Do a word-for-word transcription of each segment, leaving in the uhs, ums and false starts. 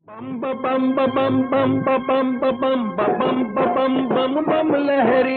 बम बम बम बम बम बम बम बम बम बम लहरी।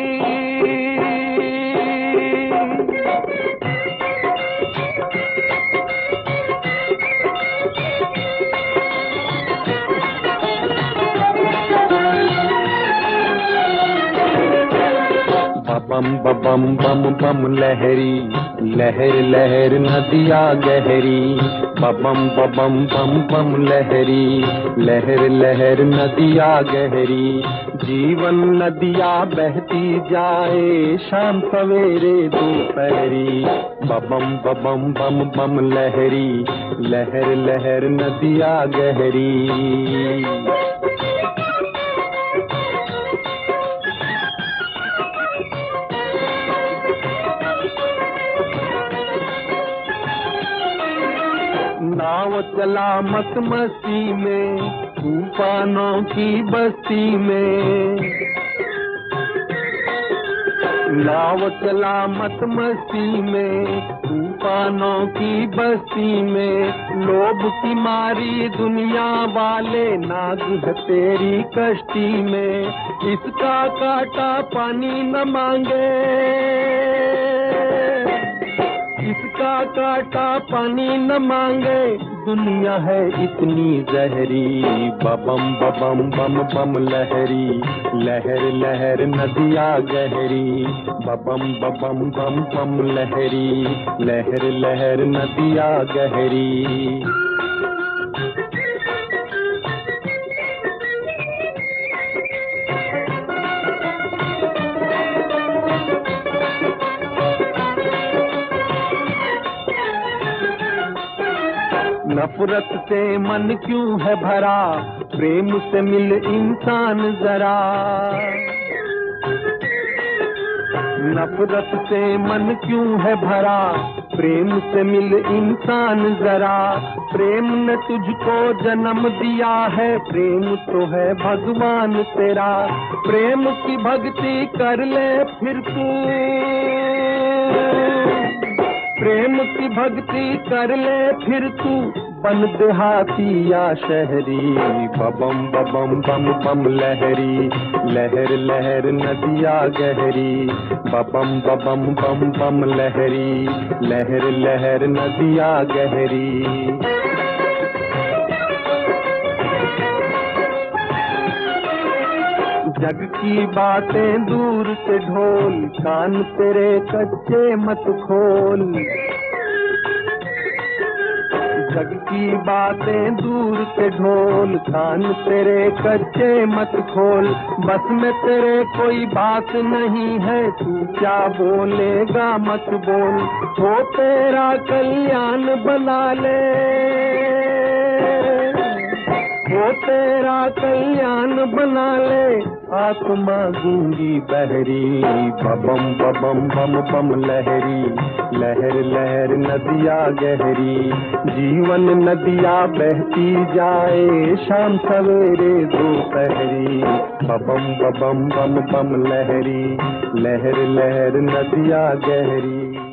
बम बम बम बम लहरी, लहर लहर नदिया गहरी। बम बम बम बम लहरी, लहर लहर नदिया गहरी। जीवन नदिया बहती जाए शाम सवेरे दोपहरी। बम बम बम बम लहरी, लहर लहर नदिया गहरी। नाव चला मत मस्ती में तूफानों की बस्ती में। नाव चला मत मस्ती में तूफानों की बस्ती में। लोभ की मारी दुनिया वाले नाग है तेरी कश्ती में। इसका काटा पानी न मांगे, इसका काटा पानी न मांगे। दुनिया है इतनी जहरी। बम बम बम बम लहरी, लहर लहर नदिया गहरी। बम बम बम बम लहरी, लहर लहर नदिया गहरी। नफरत से मन क्यों है भरा, प्रेम से मिल इंसान जरा। नफरत से मन क्यों है भरा, प्रेम से मिल इंसान जरा। प्रेम ने तुझको जन्म दिया है, प्रेम तो है भगवान तेरा। प्रेम की भक्ति कर ले फिर तू, प्रेम की भक्ति कर ले फिर तू। बन देहाती या शहरी। बम बम बम बम लहरी, लहर लहर नदिया गहरी। बम बम बम बम लहरी, लहर लहर नदिया गहरी। जग की बातें दूर से ढोल, कान तेरे कच्चे मत खोल। जग की बातें दूर से ढोल, कान तेरे कच्चे मत खोल। बस में तेरे कोई बात नहीं है, तू क्या बोलेगा मत बोल। हो तेरा कल्याण बना ले, वो तेरा कल्याण बना ले। आत्मा गूंगी बहरी। बम बम बम बम लहरी, लहर लहर नदिया गहरी। जीवन नदिया बहती जाए शाम सवेरे दोपहरी। बम बम बम बम लहरी, लहर लहर नदिया गहरी।